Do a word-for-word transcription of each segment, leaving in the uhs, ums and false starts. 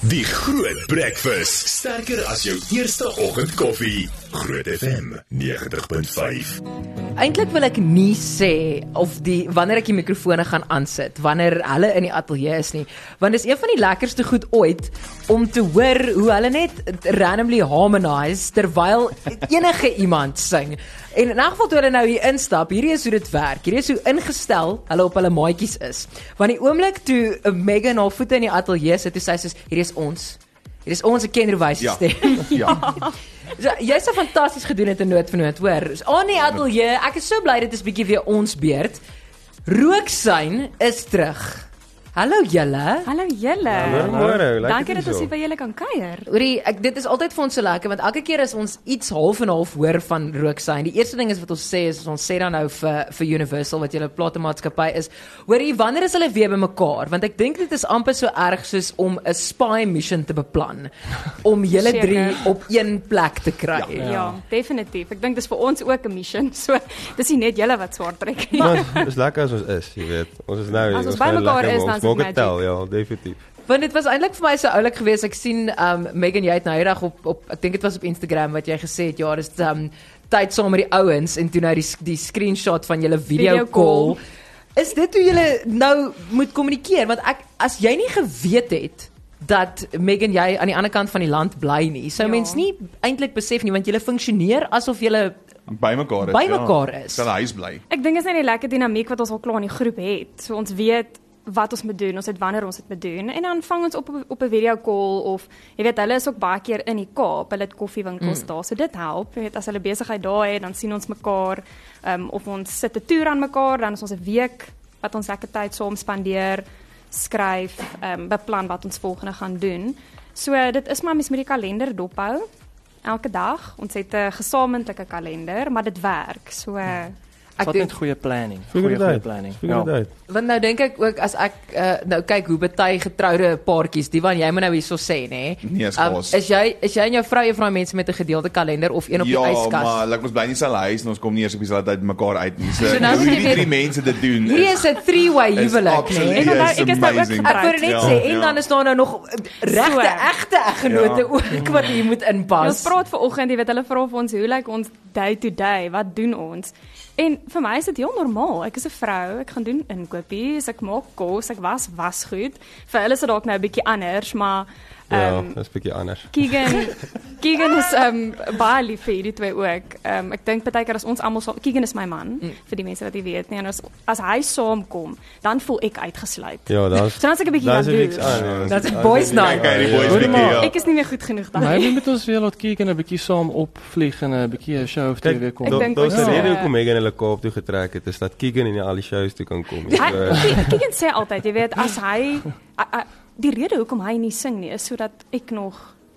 Die Groot Breakfast. Sterker as jou eerste oggendkoffie. Groot F M negentig punt vyf. Eintlik wil ek nie sê of die wanneer ek die mikrofone gaan aansit, wanneer hulle in die ateljee is nie, want dis een van die lekkerste goed ooit om te hoor hoe hulle net randomly harmonise terwyl enige iemand sing. En in elk geval toe hulle nou hier instap, hierdie is hoe dit werk. Hierdie is hoe ingestel hulle op hulle maatjies is. Want die oomblik toe Megan haar voete in die ateljee sit, toe sê sy, hierdie is ons. Hierdie is ons, ek ken die wysstem. Ja. So, jy sê fantasties gedoen het in noot vir noot, hoor. Oh nee, ateljee, ek is so bly dit is bietjie weer ons beurt. Rooksyn is terug. Hallo julle. Hallo julle. Môre, lekker Dankie dat hier ons so. hier by julle kan kuier. Oorie, ek dit is altyd vir ons so lekker want elke keer as ons iets half en half hoor van Rooksyn, die eerste ding is wat ons sê is ons sê dan nou vir vir Universal wat julle platemaatskappy is. Hoorie, wanneer is hulle weer bymekaar? Want ek dink dit is amper so erg soos om 'n spy mission te beplan om julle Seker. drie op een plek te kry. Ja, ja definitief. Ek dink dis vir ons ook 'n mission. So dis nie net julle wat swaar trek nie. Maar dis lekker as ons is, jy weet. Ons is nou As ons gaan bymekaar lekker is, maak. dan is Maak dit dit tel, ja, definitief. Want dit was eintlik vir my so oulik geweest. Ek sien um Megan, jy het nou eendag op op ek dink dit was op Instagram wat jy gesê het ja, dis um tyd saam met die ouens en toe nou die die screenshot van julle video, Video call. call. Is dit hoe julle nou moet kommunikeer? Want ek as jy nie geweet het dat Megan jy aan die ander kant van die land bly nie, sou Ja. mens nie eintlik besef nie want julle funksioneer asof julle By mekaar is. By mekaar is. Kan huis bly. Ek dink is net die lekker dinamiek wat ons al klaar in die groep het. So ons weet wat ons moet doen, ons weet wanneer ons dit moet doen en dan vang ons op op 'n video call of jy weet hulle is ook baie keer in die Kaap, hulle het koffiewinkels mm. daar, so dit help. Jy weet as hulle besigheid daar het, dan sien ons mekaar um, of ons sit 'n toer aan mekaar, dan is ons 'n week wat ons lekker tyd saam spandeer, skryf, um, beplan wat ons volgende gaan doen. So dit is maar mens met die kalender dophou elke dag. Ons het 'n gesamentlike kalender, maar dit werk. So uh, ek Wat dink net goeie planning. Figure Goeie it goeie out. planning. Figure it out. Want nou dink ek ook as ek uh, nou kyk hoe baie getroude paartjies, die van jy moet nou hierso sê nê. Nee, is Um, gaas. is jy is jy en jou vrou juffrou mense met 'n gedeelde kalender of een op Ja, die yskas? maar like, ons bly nie dieselfde huis en ons kom nie eers op dieselfde tyd mekaar uit nie. So, So nou hoe moet jy hierdie weet- drie mense dit doen Hierdie is 'n three-way is huwelik absoluut- nê. En onthou, is ek is nou ook amazing. Ek wou net Ja, sê en ja. dan is daar nou nog regte So. egte eggenote Ja. ook wat hier moet Ja, ons inpas. praat vanoggend, jy weet, hulle vra vir ons hoe lyk ons day to day, wat doen ons? En vir my is dit heel normaal. Ek is 'n vrou, ek gaan doen inkopies, ek maak kos, ek was wasgoed. Vir hulle is dit dalk nou 'n bietjie anders, maar Ja, ehm um, dit is 'n bietjie anders. Keegan Keegan is ehm um, baie lief vir hierdie twee ook. Ehm um, ek dink baie keer as ons almal saam, Keegan is my man, mm. vir die mense wat nie weet nie, en as as hy saamkom, dan voel ek uitgesluit. Ja, daar's So dan is ek 'n bietjie daar's jaloers. niks aan. ja. Dat is boys night. Kyk, die boys Hoor bietjie, maar. ja. Ek is nie meer goed genoeg Maar daarin. hy moet ons weer laat kyk en 'n bietjie saam opvlieg en 'n bietjie 'n show of twee weer kom. Ek Daar dink daar's 'n ook, rede ja. hoekom Megan hulle Kaap toe getrek het, is dat Keegan in al die shows toe kan kom. Hy So, Ke- Keegan sê altyd, jy weet, as hy a, a, die rede hoekom hy nie sing nie is sodat ek nog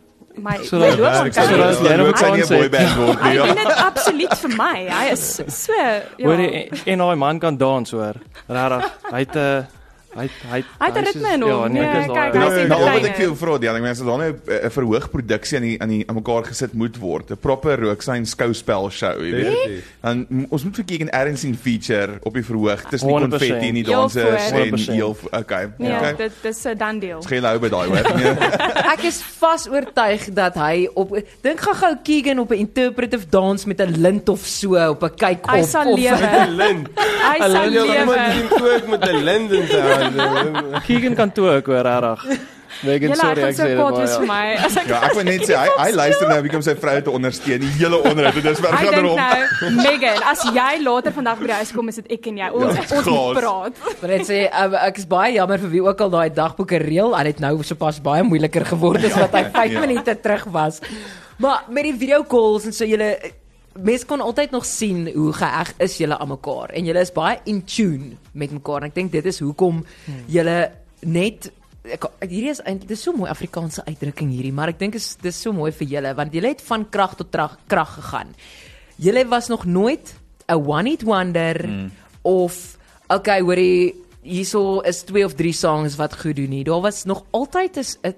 my So my dat- loopbaan so kan dat- hê. jy nog Moet sy nie 'n kans het. boyband word nie. Hy ja. doen dit absoluut vir my. Hy is so Hoor ja. jy en daai man kan dans hoor. Regtig. Hy het 'n hy het hy het Hy het 'n is- ritme in hom. Ja, nee, ek is Nee, daar. kyk, hy ja. sê Nou, wat kleine. ek vir jou vra, die mense daar nou 'n verhoog produksie aan die aan die aan mekaar gesit moet word, 'n proper Rooksyn skouspel show, jy weet. definitief. Dan m- ons moet vir Keegan Erns sien feature op die verhoog. Dis nie honderd konfetti persent. nie, Heel dansers voor. en honderd persent. heel okay. Nee, Okay. dit dis 'n dan deel. Skeel hou by daai hoor. Nee. Ek is vas oortuig dat hy op dink gou-gou Keegan op 'n interpretive dans met 'n lint of so op 'n kyk op Hy sal of lewe. Lint. Hy sal Ja, iemand lewe. sien ook met 'n lint in sy hande. Keegan kan toe ook hoor, regtig. Megan, Julle sorry gaan ek so sê dit kwaad wees maar. vir my. As ek Ja, ek wil net sê hy hy luister nou bietjie om sy vrou te ondersteun, die hele onderhoud. Dit is Hy vergaan dink erom. nou, Megan, as jy later vandag by die huis kom, is dit ek en jy. Ons Ja, ons moet gaas. praat. Maar net sê um, ek is baie jammer vir wie ook al daai dagboeke reël. Hy het nou sopas baie moeiliker geword as wat hy vyf Ja. minute terug was. Maar met die video calls en so julle mense kon altyd nog sien hoe geëg is julle aan mekaar en julle is baie in tune met mekaar. En ek dink dit is hoekom julle net ek, hierdie is eintlik dis so mooi Afrikaanse uitdrukking hierdie, maar ek dink is dis so mooi vir julle want julle het van krag tot krag krag gegaan. Julle was nog nooit 'n one hit wonder mm. of okay, hoorie hierso is twee of drie songs wat goed doen nie. Daar was nog altyd is 'n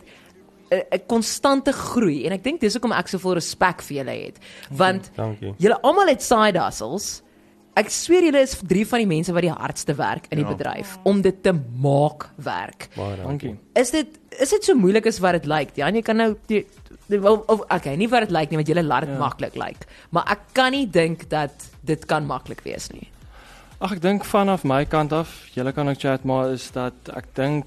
'n konstante groei en ek dink dis hoekom ek soveel respek vir julle het. Want Dankie. julle almal het side hustles ek sweer julle is drie van die mense wat die hardste werk in die Ja. bedryf om dit te maak werk. Baie Dankie. Is dit is dit so moeilik as wat dit lyk? Ja, jy kan nou die, die, of, of, okay, nie wat dit lyk nie, want julle laat dit Ja. maklik lyk. Maar ek kan nie dink dat dit kan maklik wees nie. Ag ek dink vanaf my kant af, julle kan ook chat, maar is dat ek dink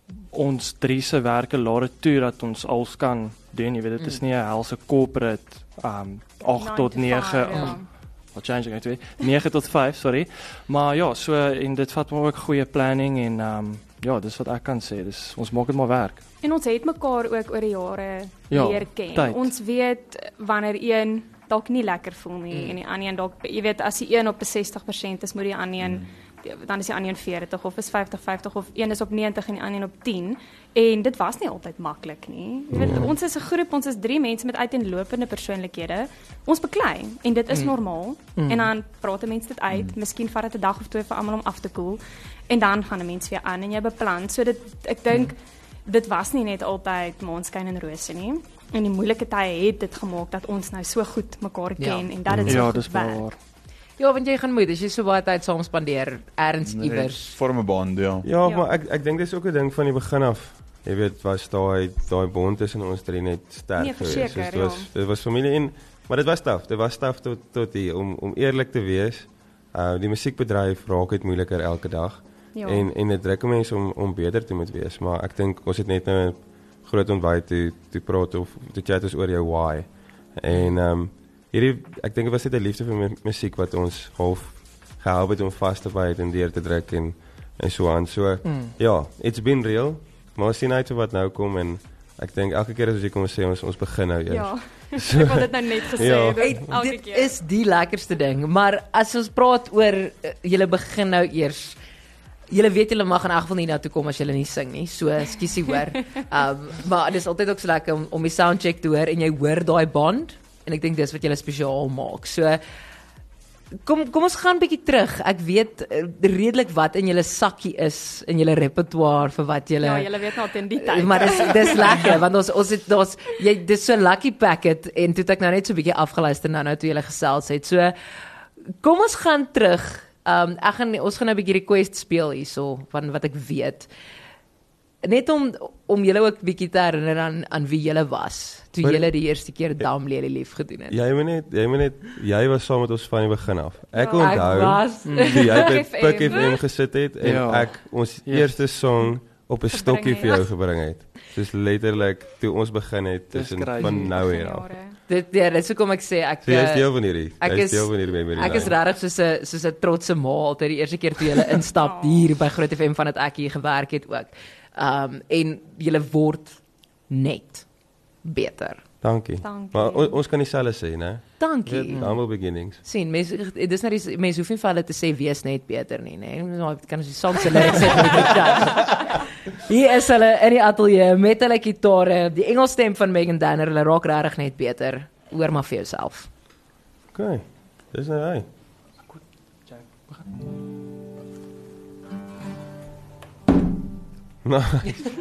ons drie se werke laat dit toe dat ons als kan doen. Jy weet dit is nie 'n helse corporate um agt tot nege Ja. wat change ek weet nege tot vyf, sorry. Maar ja, so en dit vat maar ook goeie planning en um ja, dis wat ek kan sê. Dis ons maak dit maar werk. En ons het mekaar ook oor die jare Ja, leer ken. tyd. Ons weet wanneer een dalk nie lekker voel nie mm. en die ander een dalk jy weet as die een op 'n sestig persent is, moet die ander een mm. dan is die ander een veertig of is vyftig vyftig of een is op negentig en die ander een op tien. En dit was nie altyd maklik nie. Jy weet mm. ons is 'n groep, ons is drie mense met uiteenlopende persoonlikhede. Ons beklei en dit is mm. normaal. Mm. En dan praat mense dit uit. Mm. Miskien vat dit 'n dag of twee vir almal om af te koel. En dan gaan 'n mens weer aan en jy beplan. So dit ek dink mm. dit was nie net altyd maanskyn en rose nie. En die moeilike tye het dit gemaak dat ons nou so goed mekaar ken Ja. en dat dit so Ja, goed dis baie werk. waar. Ja, want jy gaan moet as jy so baie tyd saam spandeer ergens iewers. Vorm 'n band, ja. Ja, Ja. maar ek ek dink dis ook 'n ding van die begin af. Jy weet, was daai daai bond tussen ons drie net sterk Nee, geweest. verseker, dit was dit was familie en maar dit was taaf. Dit was taaf tot tot hier om om eerlik te wees. Uh die musiekbedryf raak dit moeiliker elke dag. Ja. En en dit druk mense om om beter te moet wees, maar ek dink ons het net nou 'n groot ontbyt toe toe praat of te chat is oor jou why. En ehm um, hierdie ek dink dit was net 'n liefde vir mu musiek wat ons half gehelp het om vas te byt en deur te druk en en so aan. So Mm. ja, it's been real. Maar ons sien uit vir wat nou kom en ek dink elke keer as jy kom ons sê ons ons begin nou eers. Ja. Ek wil dit nou net gesê Ja. het Hey, elke dit keer. is die lekkerste ding, maar as ons praat oor uh, julle begin nou eers. Julle weet julle mag in elk geval nie na toe kom as julle nie sing nie. So skiesie hoor. Um maar dit is altyd ook so lekker om om die soundcheck te hoor en jy hoor daai band en ek dink dis wat julle spesiaal maak. So kom kom ons gaan 'n bietjie terug. Ek weet uh, redelik wat in julle sakkie is in julle repertoire vir wat julle Ja, julle weet nou teen die tyd. maar dis dis lekker want ons ons het daar's jy dis so lucky packet en toe het ek nou net so 'n bietjie afgeluister nou nou toe julle gesels het. So kom ons gaan terug. Um ek gaan ons gaan nou 'n bietjie request speel hierso van wat ek weet. Net om om julle ook bietjie te herinner aan aan wie julle was toe Maar- julle die eerste keer Dam Lely lief gedoen het. Jy moet net jy moet net jy was saam met ons van die begin af. Ek Ja. Ek onthou was toe jy by F M. Pick F M gesit het en Ja. ek ons Yes. eerste song op 'n Gebring stokkie vir het. jou gebring het. Soos letterlik toe ons begin het Dis tussen crazy. van nou hier af. Jare. Dit ja, dit is hoekom ek sê ek So jy is uh, deel van hierdie. ek Jy is is- deel van hierdie memory. Ek is lane. regtig soos 'n soos 'n trotse ma altyd die eerste keer toe jy instap hier by Groot F M van dit ek hier gewerk het ook. Um en jy word net beter. Dankie. Dankie. Maar on, ons kan dieselfde sê, né? Dankie. Weet, humble beginnings. Sien, mense dis nou die mense hoef nie vir hulle te sê wees net beter nie, nê. Nou kan ons die songs se lyrics sê met die chat. Hier is hulle in die ateljee met hulle gitare, die Engelstem van Megan Danner, hulle raak regtig net beter. Hoor maar vir jouself. OK. Dis nou hy. Nou, Begin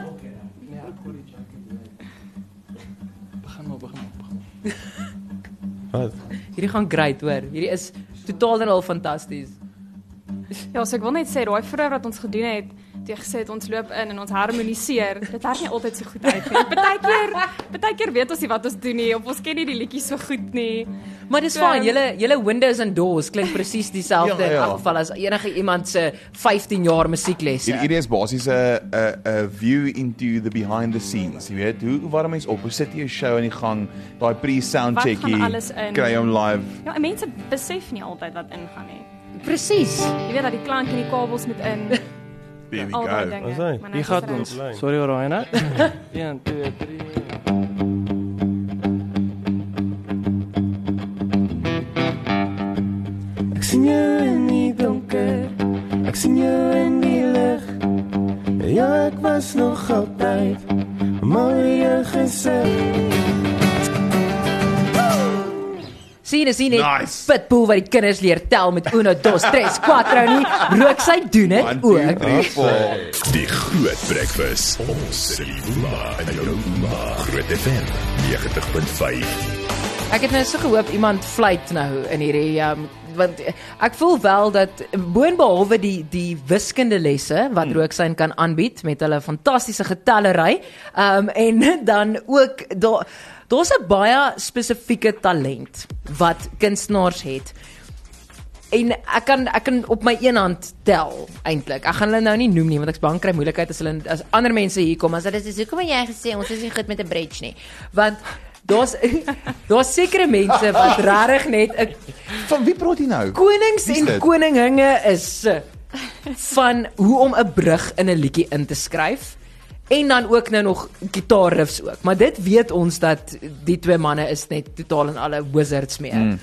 maar, begin maar. Begin maar. wat? Hierdie gaan great, hoor. Hierdie is totaal en al fantasties. Ja, so ek wil net sê daai vroeër wat ons gedoen het, toe jy gesê het ons loop in en ons harmoniseer, dit werk nie altyd so goed uit nie. Partykeer, partykeer weet ons nie wat ons doen nie of ons ken nie die liedjies so goed nie. Maar dis So, fyn. Julle julle windows and doors klink presies dieselfde Ja, in ja. elk geval as enige iemand se vyftien jaar musieklesse. Hier hierdie is basies 'n 'n 'n view into the behind the scenes. Jy weet, hoe warm mens op, hoe sit jy 'n show aan die gang, daai pre-sound Wat gaan checkie, alles in? kry hom live. Ja, en mense besef nie altyd wat ingaan nie. Presies. Jy weet dat die klank en die kabels moet in. There we Al daai go. dinge. Ons hy. Maar nou Hier is gaan dit reg. ons. Lyn. Sorry Oriana. een twee drie Ek sien jou in die donker, ek sien jou in die lig. Ja, ek was nog altyd mooie gesig. Sien, is nie net Nice. Pitbull wat die kinders leer tel met uno, dos, tres, cuatro nie. Rook sy doen dit One, two, ook. three, four. Die Groot Breakfast. Ons sê Ouma en jou Ouma. Groot F M ninety point five. Ek het nou so gehoop iemand fluit nou in hierdie um, want ek voel wel dat boonbehalwe die die wiskunde lesse wat hmm. Rooksyn kan aanbied met hulle fantastiese getellery, um, en dan ook daar daar's 'n baie spesifieke talent wat kunstenaars het. En ek kan ek kan op my een hand tel eintlik. Ek gaan hulle nou nie noem nie want ek's bang kry moeilikheid as hulle as ander mense hier kom as hulle sê hoekom het jy gesê ons is nie goed met 'n bridge nie. Want daar's daar's sekere mense wat regtig net 'n Van wie praat jy nou? konings en koninginge is van hoe om 'n brug in 'n liedjie in te skryf. En dan ook nou nog gitaarriffs ook. Maar dit weet ons dat die twee manne is net totaal en alle wizards meer. Mm.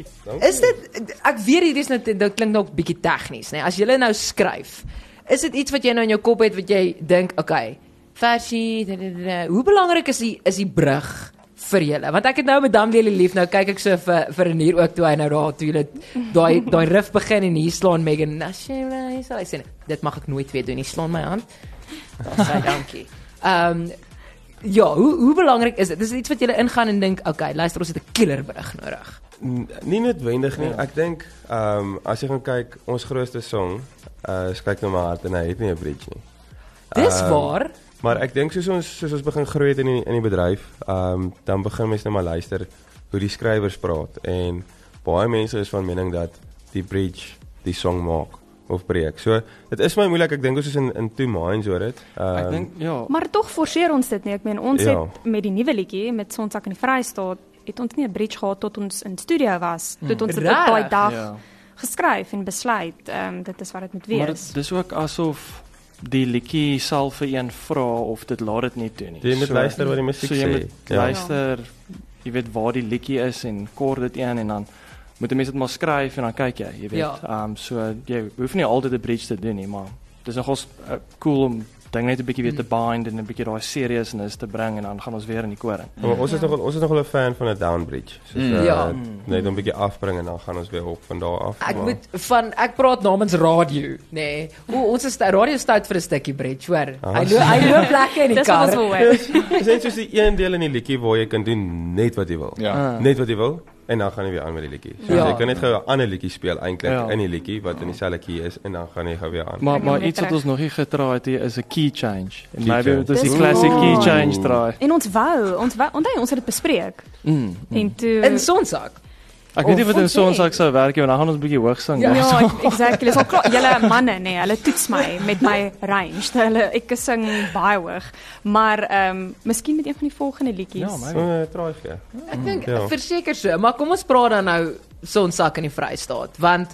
Is dit ek weet hier is net dit klink nog bietjie tegnies, nê. As jy nou skryf, is dit iets wat jy nou in jou kop het wat jy dink, okay, versie, da, da, da, hoe belangrik is die is die brug vir julle? Want ek het nou met Dam Lely Lief, nou kyk ek so vir vir 'n hier ook toe hy nou daar toe hulle daai daai riff begin en hier slaan Megan, as jy sal hy sê, dit mag ek nooit weer doen nie, slaan my hand. Baie dankie. Ehm um, ja, hoe hoe belangrik is dit? Dis iets wat jy ingaan en dink, okay, luister, ons het 'n killerbrug nodig. Nie noodwendig nie. Ek dink ehm um, as jy gaan kyk, ons grootste song, uh kyk nou maar hard en hy het nie 'n bridge nie. Dis um, waar. Maar ek dink soos ons soos ons begin groei het in die, in die bedryf, ehm um, dan begin mense nou maar luister hoe die skrywers praat en baie mense is van mening dat die bridge die song maak of breek. So dit is my moeilik, ek dink ons is in in two minds oor dit. Um, ek dink ja. Maar tog forceer ons dit nie. Ek meen ons ja. het met die nuwe liedjie met Sonsak in die Vrystaat het ons nie 'n bridge gehad tot ons in studio was. Tot ons dit op daai dag ja. geskryf en besluit. Ehm um, dit is wat dit moet wees. Maar dit is ook asof die liedjie sal vir een vra of dit laat dit nie doen nie. Jy moet so, luister wat die musiek so, sê. Jy moet ja. luister, jy weet waar die liedjie is en kor dit een en dan moet 'n mens dit maar skryf en dan kyk jy, jy weet. Ehm ja. um, so jy hoef nie altyd 'n bridge te doen nie, maar dis nogals uh, cool om ding net 'n bietjie weer te bind en 'n bietjie daai seriousness te bring en dan gaan ons weer in die koor in. Maar ons is nog ons is nog 'n fan van 'n down bridge. Soos mm. uh, ja. net 'n bietjie afbring en dan gaan ons weer op van daar af. Ek maar. moet van ek praat namens radio, nê. Nee. O, ons is radio stout vir 'n stukkie bridge, hoor. Ah. Hy loop hy loop lekker in die kar. Dis ons hoor. Dis net soos die een deel in die liedjie waar jy kan doen net wat jy wil. Ja. Ah. Net wat jy wil. En dan gaan jy weer aan met die liedjie. So ja. jy kan net gou 'n ander liedjie speel eintlik ja. in die liedjie wat in dieselfde key is en dan gaan jy gou weer aan. Maar maar iets wat ons nog nie getraai het hier is 'n key change. En maybe dit is die classic key change draai. En ons wou, ons wou, onthou ons het dit bespreek. Mm, mm. En toe in Sonsak. Ek weet nie of dit in Sonsak sou werk nie, want dan gaan ons 'n bietjie hoog sing. Ja, ja exactly. Dis al klaar. Julle manne nê, hulle toets my met my range. Hulle ek sing baie hoog. Maar ehm um, miskien met een van die volgende liedjies. Ja, maar uh, traai gee. Ek dink ja. verseker so, maar kom ons praat dan nou Sonsak in die Vrystaat, want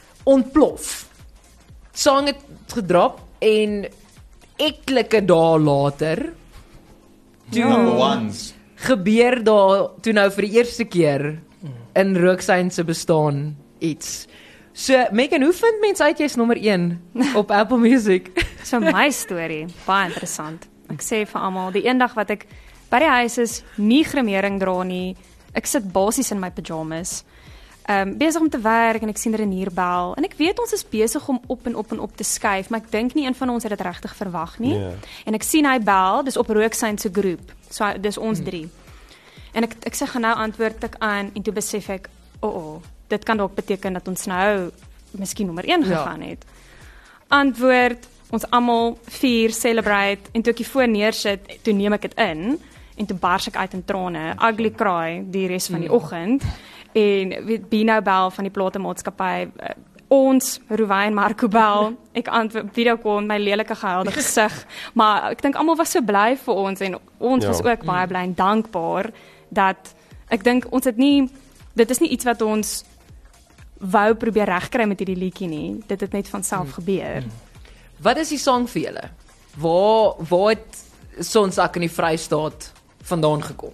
ontplof. Song het gedrop en etlike dae later toe number ones gebeur daar toe nou vir die eerste keer in Rooksyn se bestaan iets. So, Megan, hoe vind mense uit jy's nommer een op Apple Music? So my storie, baie interessant. Ek sê vir almal, die eendag wat ek by die huis is, nie gremering dra nie, ek sit basies in my pyjamas, um, besig om te werk en ek sien Renier bel, en ek weet ons is besig om op en op en op te skuif, maar ek dink nie een van ons het dit regtig verwag nie. Yeah. En ek sien hy bel, dis op Rooksyn se groep, so dis ons hmm. drie. En ek ek sê gaan nou antwoord ek aan en toe besef ek, o, oh, oh, dit kan dalk beteken dat ons nou miskien nommer een gegaan het. Antwoord, ons almal vier celebrate en toe ek die foon neersit, toe neem ek dit in en toe bars ek uit in trane, ugly cry die res van die oggend en Bino bel van die platemaatskappy, ons Ruwyn Marco bel, ek antwoord video call my lelike gehuilde gesig, maar ek dink almal was so bly vir ons en ons ja. was ook baie bly en dankbaar dat ek dink ons het nie dit is nie iets wat ons wou probeer regkry met hierdie liedjie nie. Dit het net van self hmm. gebeur. Wat is die song vir julle? Waar waar het Sonsak in die Vrystaat vandaan gekom?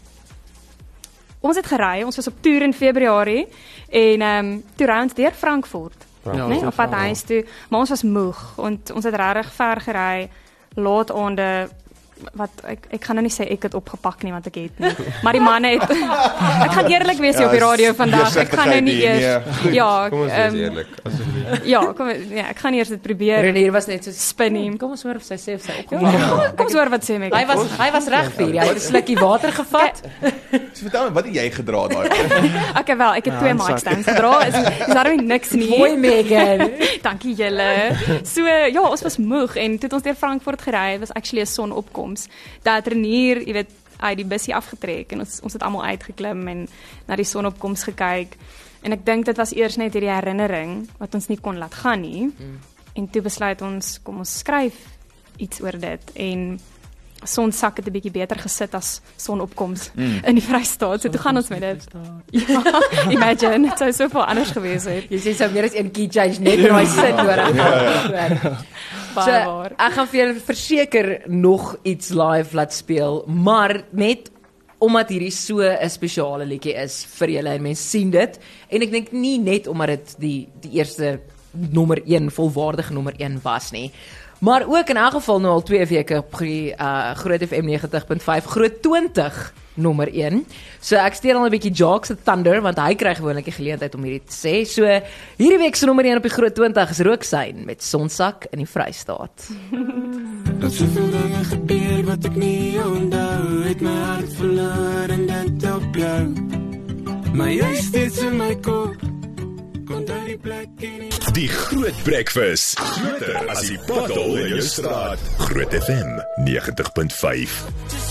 Ons het gery, ons was op toer in Februarie en ehm um, toe ry ons deur Frankfurt, ja, nee, op pad huis toe, maar ons was moeg en ons het regtig ver gery, laat aande wat ek ek gaan nou nie sê ek het opgepak nie want ek het nie. Maar die manne het ek gaan eerlik wees ja, op die radio vandag. Ek gaan nou nie eers nee. ja, kom ons wees um, eerlik asseblief. Ja, kom ja, ek gaan eers dit probeer. Renier was net so Spinning. Kom ons hoor of sy sê of sy Ja, opgemaak. kom, kom ons hoor wat sê my. Hy was hy was reg vir, hy het 'n slukkie water gevat. So vertel my, wat het jy gedra daai? Okay, wel, ek het twee mic stands gedra. Is is daarom niks nie. Mooi Megan. Dankie julle. So ja, ons was moeg en toe het ons deur Frankfurt gery, was actually 'n sonopkoms. Dat Renier, jy weet, uit die bussie afgetrek en ons ons het almal uitgeklim en na die sonopkoms gekyk. En ek dink dit was eers net hierdie herinnering wat ons nie kon laat gaan nie. Mm. En toe besluit ons, kom ons skryf iets oor dit en sonsak het 'n bietjie beter gesit as sonopkoms mm. in die Vrystaat. So toe gaan ons met dit. Ja, imagine, dit sou soveel anders gewees het. Jy sê sou meer as een key change net in daai sit nodig gehad. So, ek gaan vir julle verseker nog iets live laat speel, maar net omdat hierdie so 'n spesiale liedjie is vir julle en mense sien dit en ek dink nie net omdat dit die die eerste nommer een volwaardige nommer een was nie. Maar ook in elk geval nou al twee weke op die uh, Groot F M negentig punt vyf Groot twintig nommer een. So ek steer al 'n bietjie Jacques se thunder want hy kry gewoonlik die geleentheid om hierdie te sê. So hierdie week se nommer een op die Groot twintig is Rooksign met Sonsak in die Vrystaat. Dat soveel dinge gebeur wat ek nie onthou, het my hart verloor en dit op jou. Maar jy steeds in my kop, kon daar die plek in. Die Groot Breakfast. Groter as die paddel in jou straat. Groot F M negentig punt vyf.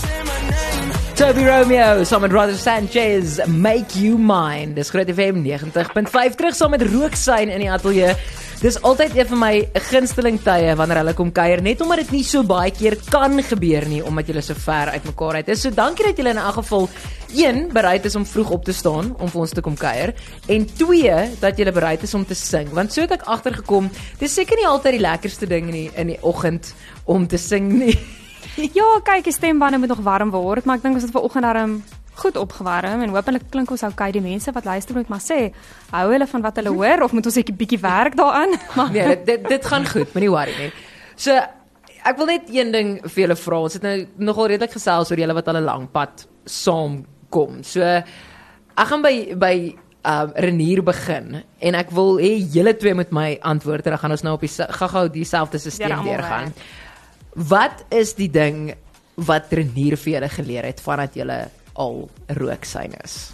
Toby Romeo, saam met Roger Sanchez, Make You Mine. Dis Groot F M negentig punt vyf terug saam met Rooksign in die ateljee. Dis altyd een van my gunsteling tye wanneer hulle kom kuier, net omdat dit nie so baie keer kan gebeur nie, omdat julle so ver uit mekaar uit is. So dankie dat julle in elk geval een bereid is om vroeg op te staan om vir ons te kom kuier en twee dat julle bereid is om te sing. Want so het ek agtergekom, dis seker nie altyd die lekkerste ding in die in die oggend om te sing nie. Ja, kyk, die stembande moet nog warm word, maar ek dink ons het vanoggend daarom goed opgewarm en hopelik klink ons okay. Die mense wat luister moet maar sê, hou hulle van wat hulle hoor of moet ons 'n bietjie werk daaraan? Nee, dit, dit dit gaan goed, moenie worry nie. So ek wil net een ding vir julle vra. Ons het nou nogal redelik gesels oor julle wat al 'n lang pad saam kom. So ek gaan by by um, Renier begin en ek wil hê julle twee moet my antwoord en dan gaan ons nou op die gou-gou dieselfde stelsel deurgaan. Wat is die ding wat Renier vir julle geleer het vandat julle al Rooksign is?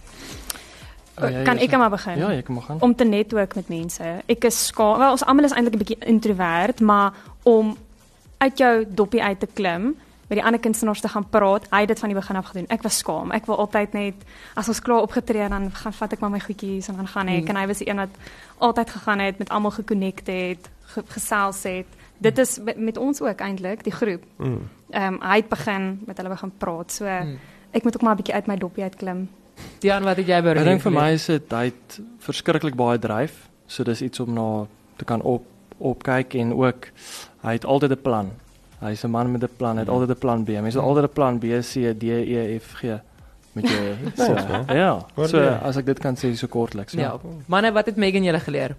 Ja, kan ek maar begin? Ja, jy kan maar gaan. Om te netwerk met mense. Ek is skaam, wel ons almal is eintlik 'n bietjie introvert, maar om uit jou doppie uit te klim, met die ander kunstenaars te gaan praat, hy het dit van die begin af gedoen. Ek was skaam. Ek wil altyd net as ons klaar opgetree dan gaan vat ek maar my goedjies en dan gaan ek hmm. en hy was die een wat altyd gegaan het, met almal gekonnekt het, ge gesels het. Dit is met, met ons ook eintlik, die groep. Mm. Um, hy het begin met hulle begin praat. So mm. ek moet ook maar 'n bietjie uit my doppie uitklim. Dian, wat het jy by? Ek dink vir my is dit hy het verskriklik baie dryf. So dis iets om na te kan op opkyk en ook hy het altyd 'n plan. Hy's 'n man met 'n plan, hy het altyd 'n plan B. Mense het altyd 'n plan B, C, D, E, F, G met jou. So, ja. So as ek dit kan sê so kortliks. So. Ja. Manne, wat het Megan julle geleer?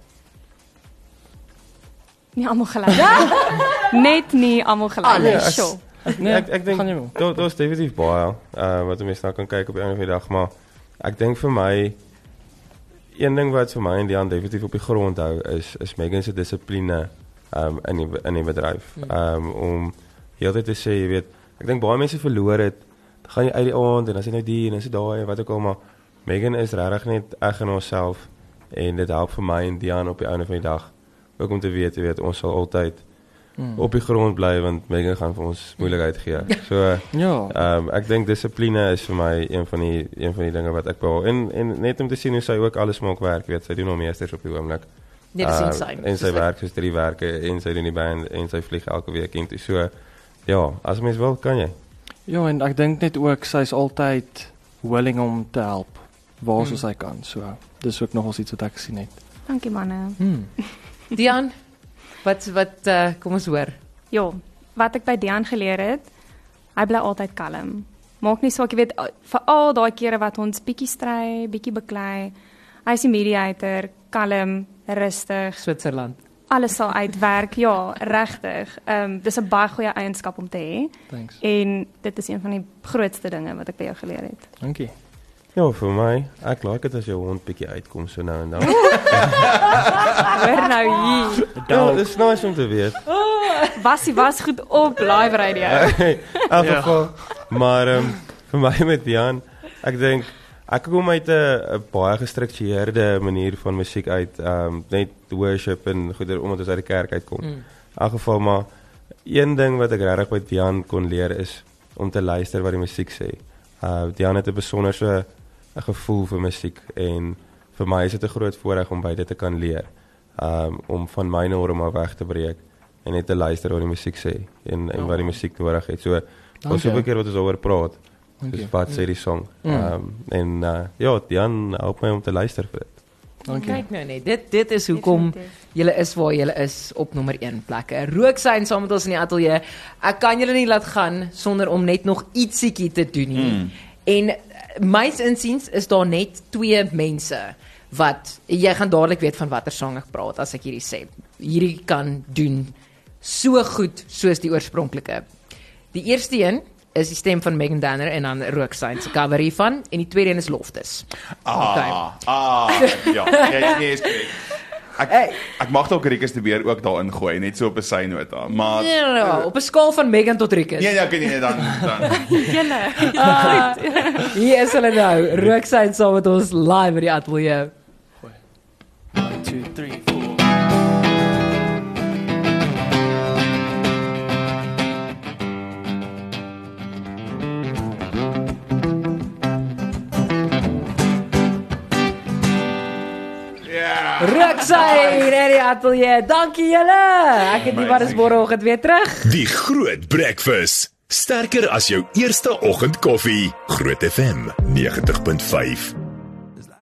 Nie almal gelyk. Net nie almal gelyk. Alles. Sure. Nee, ek ek dink daar daar's definitief baie uh, wat mense nou kan kyk op 'n ander dag, maar ek dink vir my een ding wat vir my en Dian definitief op die grond hou is is Megan se dissipline um, in die in die bedryf. Um, om heeltyd te sê, jy weet, ek dink baie mense verloor dit. Dan gaan jy uit die aand en dan sê nou die en dan sê daai en wat ook al, maar Megan is regtig net eg in haarself en dit help vir my en Dian op die einde van die dag. Ook om te weet, jy weet, ons sal altyd hmm. op die grond bly want Megan gaan vir ons moeilikheid gee. So ja, um, ek dink dissipline is vir my een van die een van die dinge wat ek wou en en net om te sien hoe sy ook alles maak werk, weet sy doen nog meesters op die oomblik. Nee, dis insane. En sy werk soos drie werke en sy doen die band en sy vlieg elke week en so ja, as mens wil kan jy. Ja, en ek dink net ook sy's altyd willing om te help waar hmm. sy kan. So dis ook nogals iets wat ek gesien het. Dankie manne. Hmm. Dian, wat wat uh, kom ons hoor. Ja, wat ek by Dian geleer het, hy bly altyd kalm. Maak nie saak, jy weet, vir al daai kere wat ons bietjie stry, bietjie beklei. Hy is die mediator, kalm, rustig. Switserland. Alles sal uitwerk, ja, regtig. Ehm um, dis 'n baie goeie eienskap om te hê. Thanks. En dit is een van die grootste dinge wat ek by jou geleer het. Dankie. Ja, vir my, ek like dit as jou hond bietjie uitkom so nou en dan. Hoor nou hier. Ja, dis nice om te weet. Was hy was goed op live radio. In elk geval, maar um, vir my met Jan, ek dink ek kom uit 'n baie gestruktureerde manier van musiek uit, um, net worship en goeie omdat ons uit die kerk uitkom. Mm. In elk geval, maar een ding wat ek regtig by Jan kon leer is om te luister wat die musiek sê. Uh, Jan het 'n besonderse 'n gevoel vir musiek en vir my is dit 'n groot voorreg om by dit te kan leer. Um, om van my norm af weg te breek en net te luister wat die musiek sê en, en wat die musiek nodig het. So, ons so 'n keer wat ons oor praat. Dus wat sê die song. Mm. Um, en uh, ja, Jan help my om te luister vir dit. Dankie. Kyk nou net, dit dit is hoekom julle is waar julle is op nommer een plekke. Rooksyn saam met ons in die ateljee. Ek kan julle nie laat gaan sonder om net nog ietsiekie te doen nie. Mm. En myns insiens is daar net twee mense wat jy gaan dadelik weet van watter sang ek praat as ek hierdie sê. Hierdie kan doen so goed soos die oorspronklike. Die eerste een is die stem van Megan Danner en dan Rooksyn se cover hiervan en die tweede een is Loftus. Ah, okay. ah, ja, jy nee, is korrek. Ek hey. ek mag dalk Rikus de Beer ook daarin gooi, net so op 'n synota, maar nee, no, no, op 'n skaal van Megan tot Rikus. Nee, ja, ek nee, dan dan. Julle. Ah, hier is hulle nou. Rooksyn saam met ons live by die ateljee. one two three four Rooksyn in die ateljee. Dankie julle. Ek het nie wat is môreoggend weer terug. Die Groot Breakfast. Sterker as jou eerste oggendkoffie. Groot F M ninety point five.